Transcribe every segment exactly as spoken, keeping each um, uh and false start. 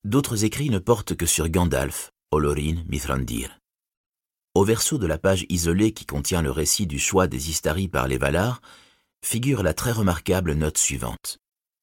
D'autres écrits ne portent que sur Gandalf, Olorin, Mithrandir. Au verso de la page isolée qui contient le récit du choix des Istari par les Valar, figure la très remarquable note suivante.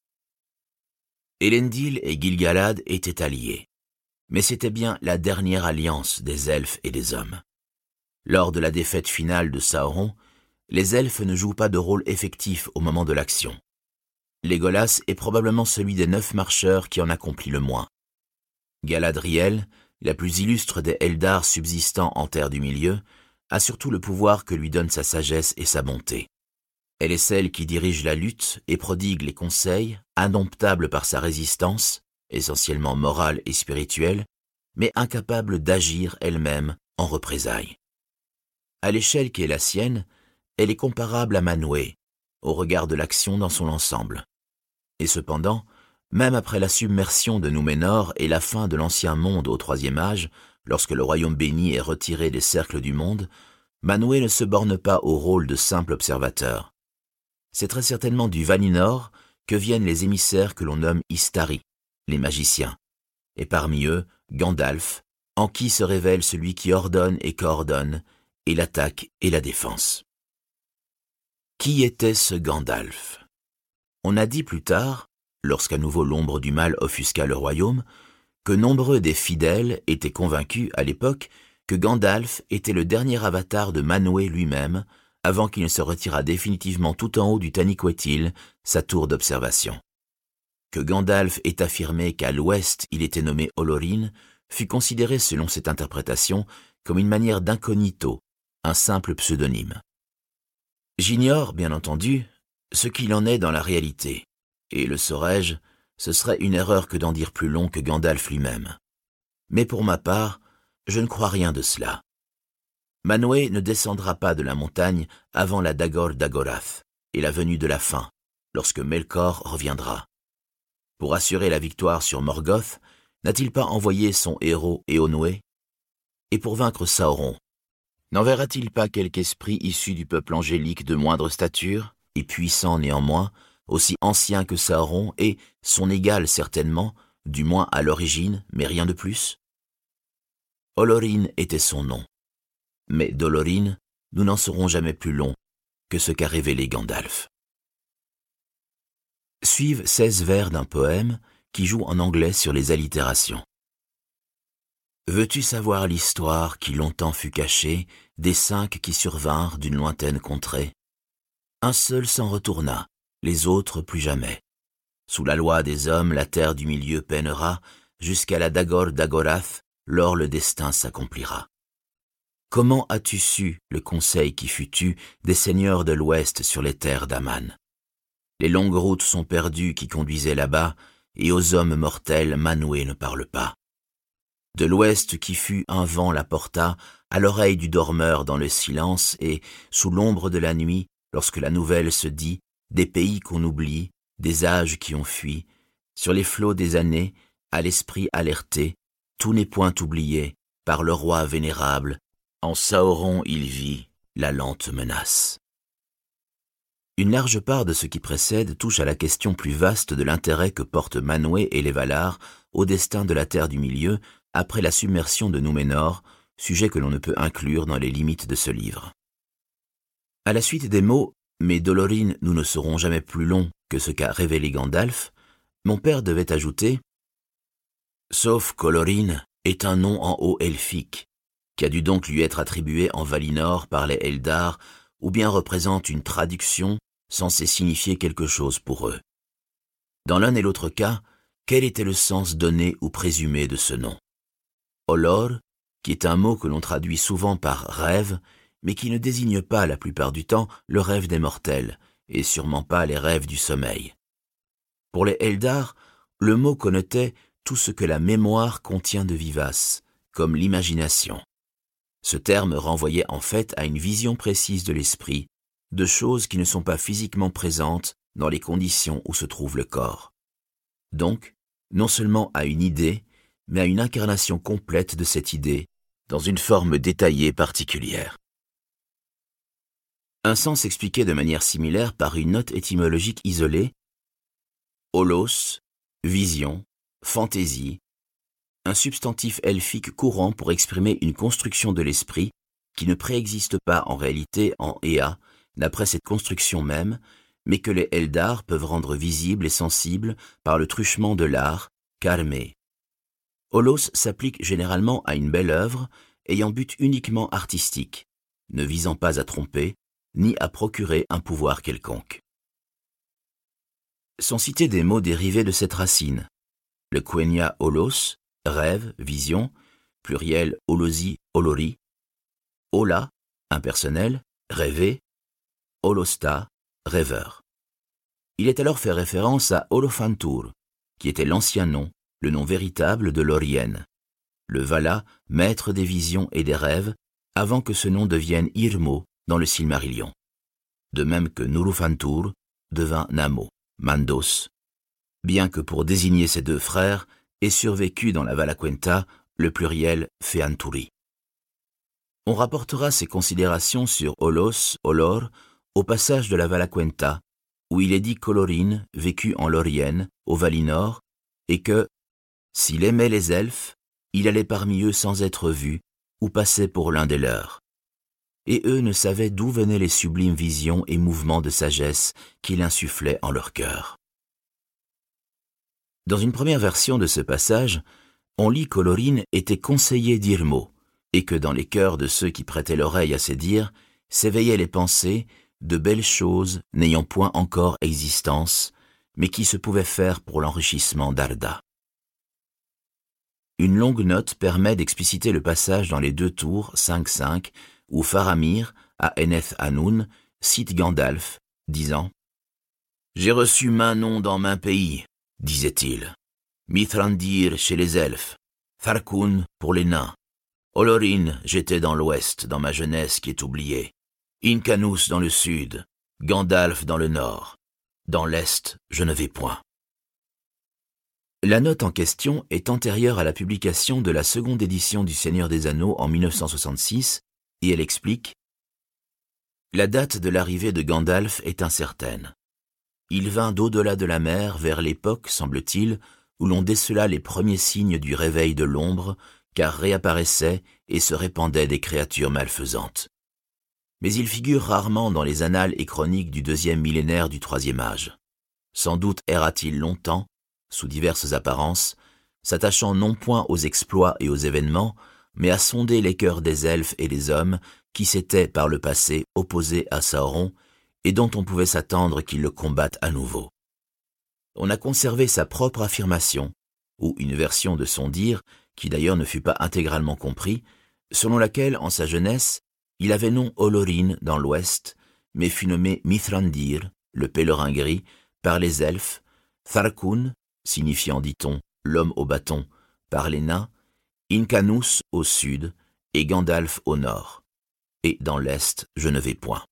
Elendil et Gil-galad étaient alliés, mais c'était bien la dernière alliance des elfes et des hommes. Lors de la défaite finale de Sauron, les elfes ne jouent pas de rôle effectif au moment de l'action. Legolas est probablement celui des neuf marcheurs qui en accomplit le moins. Galadriel, la plus illustre des Eldar subsistant en Terre du Milieu, a surtout le pouvoir que lui donne sa sagesse et sa bonté. Elle est celle qui dirige la lutte et prodigue les conseils, indomptable par sa résistance, essentiellement morale et spirituelle, mais incapable d'agir elle-même en représailles. À l'échelle qui est la sienne, elle est comparable à Manwë, au regard de l'action dans son ensemble. Et cependant, même après la submersion de Núménor et la fin de l'Ancien Monde au Troisième Âge, lorsque le Royaume béni est retiré des cercles du monde, Manwë ne se borne pas au rôle de simple observateur. C'est très certainement du Valinor que viennent les émissaires que l'on nomme Istari, les magiciens, et parmi eux, Gandalf, en qui se révèle celui qui ordonne et coordonne, et l'attaque et la défense. Qui était ce Gandalf ? On a dit plus tard, lorsqu'à nouveau l'ombre du mal offusqua le royaume, que nombreux des fidèles étaient convaincus à l'époque que Gandalf était le dernier avatar de Manwë lui-même, avant qu'il ne se retirât définitivement tout en haut du Taniquetil, sa tour d'observation. Que Gandalf ait affirmé qu'à l'ouest il était nommé Olorin fut considéré selon cette interprétation comme une manière d'incognito, un simple pseudonyme. J'ignore, bien entendu, ce qu'il en est dans la réalité, et le saurais-je, ce serait une erreur que d'en dire plus long que Gandalf lui-même. Mais pour ma part, je ne crois rien de cela. Manwë ne descendra pas de la montagne avant la Dagor Dagorath et la venue de la fin, lorsque Melkor reviendra. Pour assurer la victoire sur Morgoth, n'a-t-il pas envoyé son héros Éonwë ? Et pour vaincre Sauron, n'enverra-t-il pas quelque esprit issu du peuple angélique de moindre stature, et puissant néanmoins, aussi ancien que Sauron et, son égal certainement, du moins à l'origine, mais rien de plus ? Olorin était son nom. Mais d'Olorin, nous n'en saurons jamais plus long que ce qu'a révélé Gandalf. Suivent seize vers d'un poème qui joue en anglais sur les allitérations. Veux-tu savoir l'histoire qui longtemps fut cachée des cinq qui survinrent d'une lointaine contrée ? Un seul s'en retourna, les autres plus jamais. Sous la loi des hommes, la terre du milieu peinera, jusqu'à la Dagor Dagorath, lors le destin s'accomplira. Comment as-tu su le conseil qui fut tu des seigneurs de l'Ouest sur les terres d'Aman ? Les longues routes sont perdues qui conduisaient là-bas, et aux hommes mortels Manwë ne parle pas. De l'Ouest qui fut un vent la porta à l'oreille du dormeur dans le silence, et, sous l'ombre de la nuit, lorsque la nouvelle se dit, des pays qu'on oublie, des âges qui ont fui, sur les flots des années, à l'esprit alerté, tout n'est point oublié, par le roi vénérable, en Sauron il vit la lente menace. Une large part de ce qui précède touche à la question plus vaste de l'intérêt que portent Manwë et les Valar au destin de la Terre du Milieu après la submersion de Núménor, sujet que l'on ne peut inclure dans les limites de ce livre. À la suite des mots « mais d'Olorin nous ne serons jamais plus longs que ce qu'a révélé Gandalf », mon père devait ajouter « sauf qu'Olorin est un nom en haut elfique, qui a dû donc lui être attribué en Valinor par les Eldar, ou bien représente une traduction censée signifier quelque chose pour eux. Dans l'un et l'autre cas, quel était le sens donné ou présumé de ce nom ? Olor, qui est un mot que l'on traduit souvent par rêve, mais qui ne désigne pas la plupart du temps le rêve des mortels, et sûrement pas les rêves du sommeil. Pour les Eldar, le mot connotait tout ce que la mémoire contient de vivace, comme l'imagination. Ce terme renvoyait en fait à une vision précise de l'esprit, de choses qui ne sont pas physiquement présentes dans les conditions où se trouve le corps. Donc, non seulement à une idée, mais à une incarnation complète de cette idée, dans une forme détaillée particulière. Un sens expliqué de manière similaire par une note étymologique isolée, holos, vision, fantaisie, un substantif elfique courant pour exprimer une construction de l'esprit qui ne préexiste pas en réalité en Ea, d'après cette construction même, mais que les Eldar peuvent rendre visible et sensible par le truchement de l'art, karmé. Holos s'applique généralement à une belle œuvre ayant but uniquement artistique, ne visant pas à tromper, ni à procurer un pouvoir quelconque. Sont cités des mots dérivés de cette racine. Le quenya holos, rêve, vision, pluriel holosi, holori, hola, impersonnel, rêver, holosta, rêveur. Il est alors fait référence à Holofantur, qui était l'ancien nom, le nom véritable de Lorien, le Vala, maître des visions et des rêves, avant que ce nom devienne Irmo dans le Silmarillion. De même que Nurufantur devint Namo, Mandos, bien que pour désigner ces deux frères ait survécu dans la Valaquenta le pluriel Feanturi. On rapportera ces considérations sur Holos, Olor, au passage de la Valaquenta, où il est dit qu'Olorin vécut en Lorien, au Valinor, et que, s'il aimait les elfes, il allait parmi eux sans être vu, ou passait pour l'un des leurs. Et eux ne savaient d'où venaient les sublimes visions et mouvements de sagesse qu'il insufflait en leur cœur. Dans une première version de ce passage, on lit qu'Olorin était conseiller d'Irmo, et que dans les cœurs de ceux qui prêtaient l'oreille à ses dires, s'éveillaient les pensées de belles choses n'ayant point encore existence, mais qui se pouvaient faire pour l'enrichissement d'Arda. Une longue note permet d'expliciter le passage dans les deux tours cinq cinq, où Faramir, à Eneth Hanoun, cite Gandalf, disant « J'ai reçu maint nom dans maint pays, disait-il, Mithrandir chez les elfes, Tharkun pour les nains, Olorin j'étais dans l'ouest, dans ma jeunesse qui est oubliée, Incanus dans le sud, Gandalf dans le nord, dans l'est je ne vais point. » La note en question est antérieure à la publication de la seconde édition du Seigneur des Anneaux en mille neuf cent soixante-six, et elle explique « La date de l'arrivée de Gandalf est incertaine. Il vint d'au-delà de la mer vers l'époque, semble-t-il, où l'on décela les premiers signes du réveil de l'ombre, car réapparaissaient et se répandaient des créatures malfaisantes. Mais il figure rarement dans les annales et chroniques du deuxième millénaire du troisième âge. Sans doute erra-t-il longtemps, sous diverses apparences, s'attachant non point aux exploits et aux événements, mais à sonder les cœurs des elfes et des hommes qui s'étaient par le passé opposés à Sauron et dont on pouvait s'attendre qu'ils le combattent à nouveau. On a conservé sa propre affirmation, ou une version de son dire, qui d'ailleurs ne fut pas intégralement compris, selon laquelle, en sa jeunesse, il avait nom Olorin dans l'ouest, mais fut nommé Mithrandir, le pèlerin gris, par les elfes, Tharkun, signifiant, dit-on, l'homme au bâton, par les nains, Incanus au sud et Gandalf au nord. Et dans l'est, je ne vais point.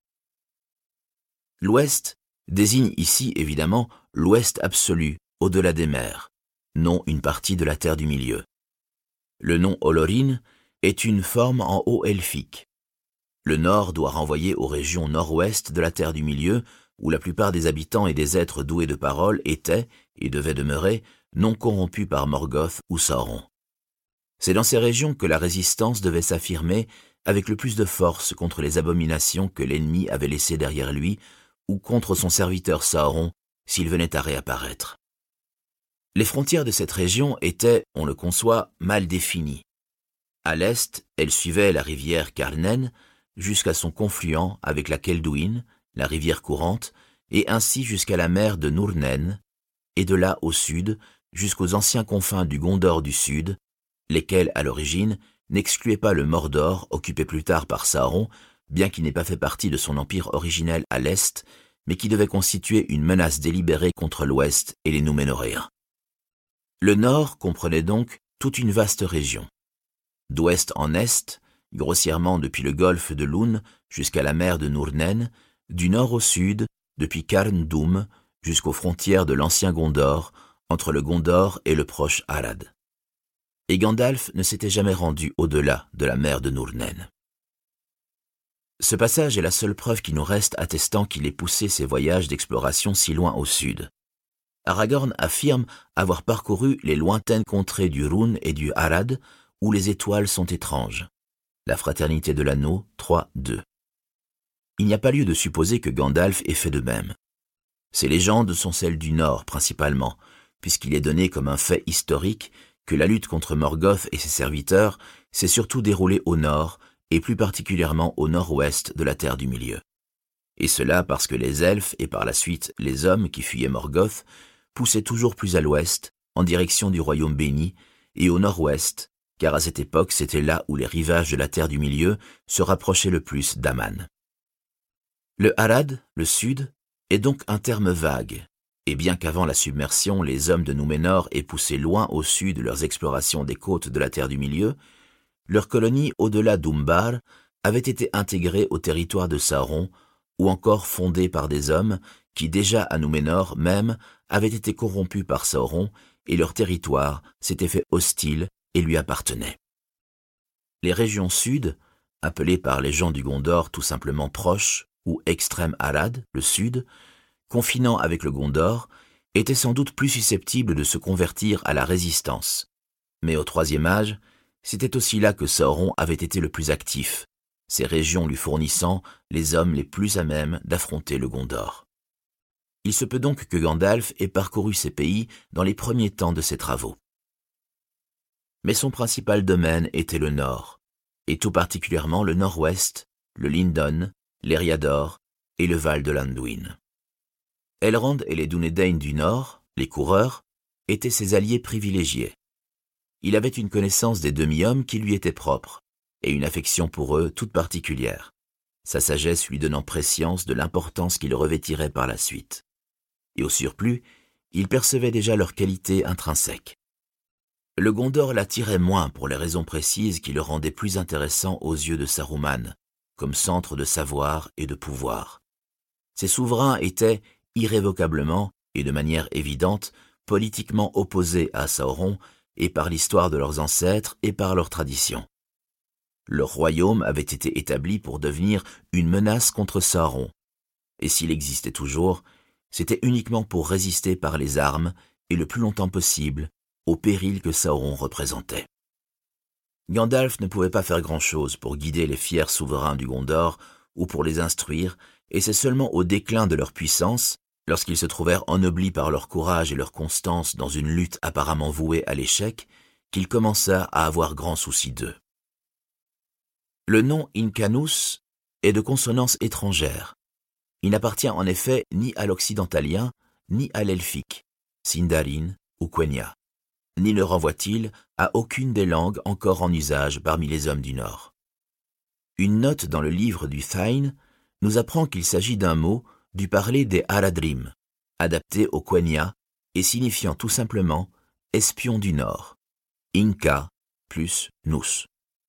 L'ouest désigne ici, évidemment, l'ouest absolu, au-delà des mers, non une partie de la terre du milieu. Le nom Olorin est une forme en haut elfique. Le nord doit renvoyer aux régions nord-ouest de la terre du milieu, où la plupart des habitants et des êtres doués de parole étaient, et devaient demeurer, non corrompus par Morgoth ou Sauron. C'est dans ces régions que la résistance devait s'affirmer avec le plus de force contre les abominations que l'ennemi avait laissées derrière lui ou contre son serviteur Sauron s'il venait à réapparaître. Les frontières de cette région étaient, on le conçoit, mal définies. À l'est, elle suivait la rivière Carnen jusqu'à son confluent avec la Kelduin, la rivière courante, et ainsi jusqu'à la mer de Nurnen, et de là au sud jusqu'aux anciens confins du Gondor du Sud, lesquels, à l'origine, n'excluaient pas le Mordor, occupé plus tard par Sauron, bien qu'il n'ait pas fait partie de son empire originel à l'est, mais qui devait constituer une menace délibérée contre l'ouest et les Núménoréens. Le nord comprenait donc toute une vaste région. D'ouest en est, grossièrement depuis le golfe de Lune jusqu'à la mer de Nurnen, du nord au sud, depuis Carn Dûm jusqu'aux frontières de l'ancien Gondor, entre le Gondor et le proche Arad. Et Gandalf ne s'était jamais rendu au-delà de la mer de Nurnen. Ce passage est la seule preuve qui nous reste attestant qu'il ait poussé ses voyages d'exploration si loin au sud. Aragorn affirme avoir parcouru les lointaines contrées du Rhûn et du Harad, où les étoiles sont étranges. La Fraternité de l'Anneau trois deux. Il n'y a pas lieu de supposer que Gandalf ait fait de même. Ces légendes sont celles du Nord principalement, puisqu'il est donné comme un fait historique que la lutte contre Morgoth et ses serviteurs s'est surtout déroulée au nord, et plus particulièrement au nord-ouest de la Terre du Milieu. Et cela parce que les elfes, et par la suite les hommes qui fuyaient Morgoth, poussaient toujours plus à l'ouest, en direction du Royaume béni, et au nord-ouest, car à cette époque c'était là où les rivages de la Terre du Milieu se rapprochaient le plus d'Aman. Le Harad, le sud, est donc un terme vague, et bien qu'avant la submersion les hommes de Númenor aient poussé loin au sud leurs explorations des côtes de la Terre du Milieu, leurs colonies au-delà d'Umbar avaient été intégrées au territoire de Sauron, ou encore fondées par des hommes qui déjà à Númenor même avaient été corrompus par Sauron et leur territoire s'était fait hostile et lui appartenait. Les régions sud, appelées par les gens du Gondor tout simplement proches ou extrême Harad, le sud, confinant avec le Gondor, étaient sans doute plus susceptibles de se convertir à la résistance. Mais au troisième âge, c'était aussi là que Sauron avait été le plus actif, ces régions lui fournissant les hommes les plus à même d'affronter le Gondor. Il se peut donc que Gandalf ait parcouru ces pays dans les premiers temps de ses travaux. Mais son principal domaine était le nord, et tout particulièrement le nord-ouest, le Lindon, l'Eriador et le Val de l'Anduin. Elrond et les Dúnedain du nord, les coureurs, étaient ses alliés privilégiés. Il avait une connaissance des demi-hommes qui lui était propre, et une affection pour eux toute particulière, sa sagesse lui donnant prescience de l'importance qu'ils revêtiraient par la suite. Et au surplus, il percevait déjà leurs qualités intrinsèques. Le Gondor l'attirait moins pour les raisons précises qui le rendaient plus intéressant aux yeux de Saruman, comme centre de savoir et de pouvoir. Ses souverains étaient, irrévocablement et de manière évidente, politiquement opposés à Sauron, et par l'histoire de leurs ancêtres et par leurs traditions. Leur royaume avait été établi pour devenir une menace contre Sauron, et s'il existait toujours, c'était uniquement pour résister par les armes et le plus longtemps possible au péril que Sauron représentait. Gandalf ne pouvait pas faire grand-chose pour guider les fiers souverains du Gondor ou pour les instruire, et c'est seulement au déclin de leur puissance, lorsqu'ils se trouvèrent ennoblis par leur courage et leur constance dans une lutte apparemment vouée à l'échec, qu'il commença à avoir grand souci d'eux. Le nom Incanus est de consonance étrangère. Il n'appartient en effet ni à l'occidentalien, ni à l'elfique, Sindarin ou Quenya, ni ne renvoie-t-il à aucune des langues encore en usage parmi les hommes du Nord. Une note dans le livre du Thain nous apprend qu'il s'agit d'un mot du parler des Haradrim, adapté au Quenya et signifiant tout simplement « espion du Nord », Inca plus Nus.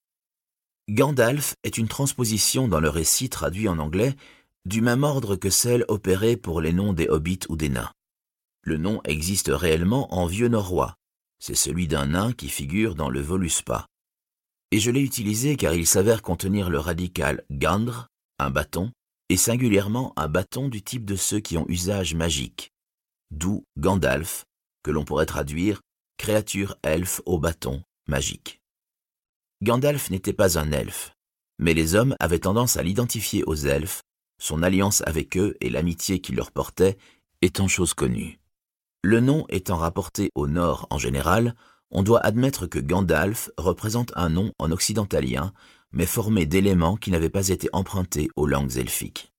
Gandalf est une transposition dans le récit traduit en anglais du même ordre que celle opérée pour les noms des hobbits ou des nains. Le nom existe réellement en vieux norrois, c'est celui d'un nain qui figure dans le Voluspa. Et je l'ai utilisé car il s'avère contenir le radical gandr, un bâton, et singulièrement un bâton du type de ceux qui ont usage magique, d'où Gandalf, que l'on pourrait traduire « créature elfe au bâton magique ». Gandalf n'était pas un elfe, mais les hommes avaient tendance à l'identifier aux elfes, son alliance avec eux et l'amitié qu'il leur portait étant chose connue. Le nom étant rapporté au nord en général, on doit admettre que Gandalf représente un nom en occidentalien, mais formé d'éléments qui n'avaient pas été empruntés aux langues elfiques.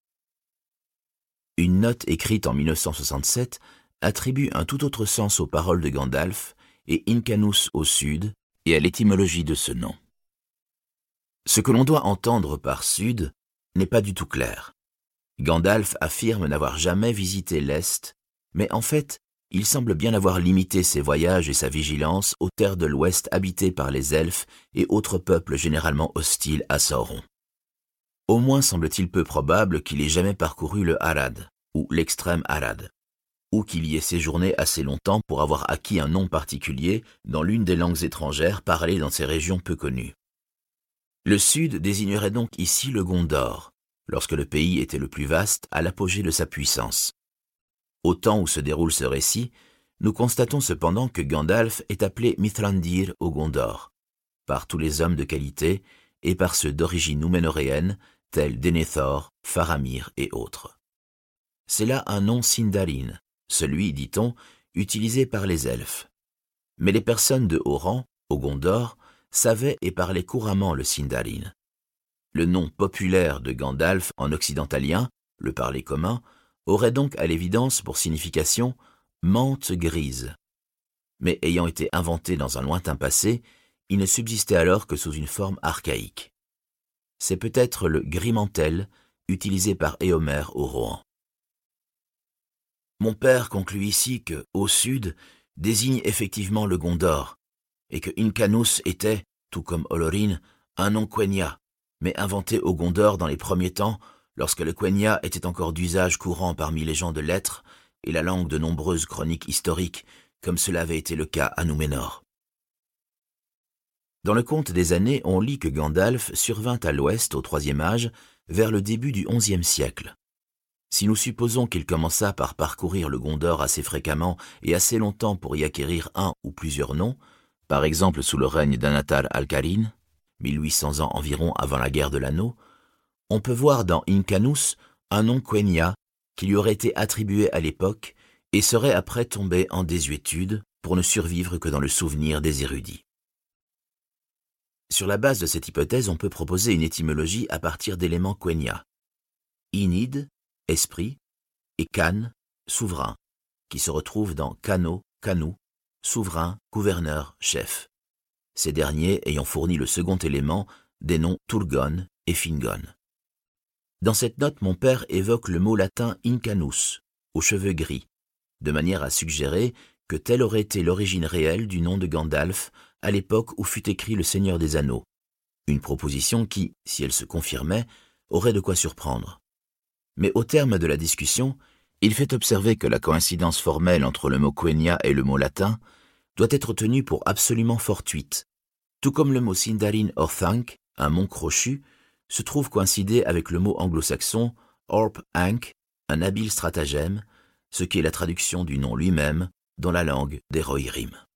Une note écrite en mille neuf cent soixante-sept attribue un tout autre sens aux paroles de Gandalf et Incanus au sud et à l'étymologie de ce nom. Ce que l'on doit entendre par sud n'est pas du tout clair. Gandalf affirme n'avoir jamais visité l'Est, mais en fait, il semble bien avoir limité ses voyages et sa vigilance aux terres de l'Ouest habitées par les elfes et autres peuples généralement hostiles à Sauron. Au moins semble-t-il peu probable qu'il ait jamais parcouru le Harad, ou l'extrême Harad, ou qu'il y ait séjourné assez longtemps pour avoir acquis un nom particulier dans l'une des langues étrangères parlées dans ces régions peu connues. Le Sud désignerait donc ici le Gondor, lorsque le pays était le plus vaste à l'apogée de sa puissance. Au temps où se déroule ce récit, nous constatons cependant que Gandalf est appelé Mithrandir au Gondor, par tous les hommes de qualité et par ceux d'origine núménoréenne, tels Denethor, Faramir et autres. C'est là un nom Sindarin, celui, dit-on, utilisé par les elfes. Mais les personnes de haut rang, au Gondor, savaient et parlaient couramment le Sindarin. Le nom populaire de Gandalf en occidentalien, le parler commun, aurait donc à l'évidence pour signification « mante grise ». Mais ayant été inventé dans un lointain passé, il ne subsistait alors que sous une forme archaïque. C'est peut-être le gris-mantel utilisé par Éomer au Rohan. Mon père conclut ici que « au sud » désigne effectivement le Gondor, et que Incanus était, tout comme Olorin, un nom Quenya, mais inventé au Gondor dans les premiers temps, lorsque le Quenya était encore d'usage courant parmi les gens de lettres et la langue de nombreuses chroniques historiques, comme cela avait été le cas à Núménor. Dans le conte des années, on lit que Gandalf survint à l'ouest au troisième âge, vers le début du onzième siècle. Si nous supposons qu'il commença par parcourir le Gondor assez fréquemment et assez longtemps pour y acquérir un ou plusieurs noms, par exemple sous le règne d'Anatar al-Karin, mille huit cents ans environ avant la guerre de l'Anneau, on peut voir dans Incanus un nom Quenya qui lui aurait été attribué à l'époque et serait après tombé en désuétude pour ne survivre que dans le souvenir des érudits. Sur la base de cette hypothèse, on peut proposer une étymologie à partir d'éléments Quenya. Inid, esprit, et Can, souverain, qui se retrouve dans Cano, Canou, souverain, gouverneur, chef. Ces derniers ayant fourni le second élément des noms Turgon et Fingon. Dans cette note, mon père évoque le mot latin Incanus, aux cheveux gris, de manière à suggérer que telle aurait été l'origine réelle du nom de Gandalf à l'époque où fut écrit le Seigneur des Anneaux, une proposition qui, si elle se confirmait, aurait de quoi surprendre. Mais au terme de la discussion, il fait observer que la coïncidence formelle entre le mot Quenya et le mot latin doit être tenue pour absolument fortuite, tout comme le mot Sindarin Orthanc, un mont crochu, se trouve coïncider avec le mot anglo-saxon Orp Anc, un habile stratagème, ce qui est la traduction du nom lui-même dans la langue des Rohirrim.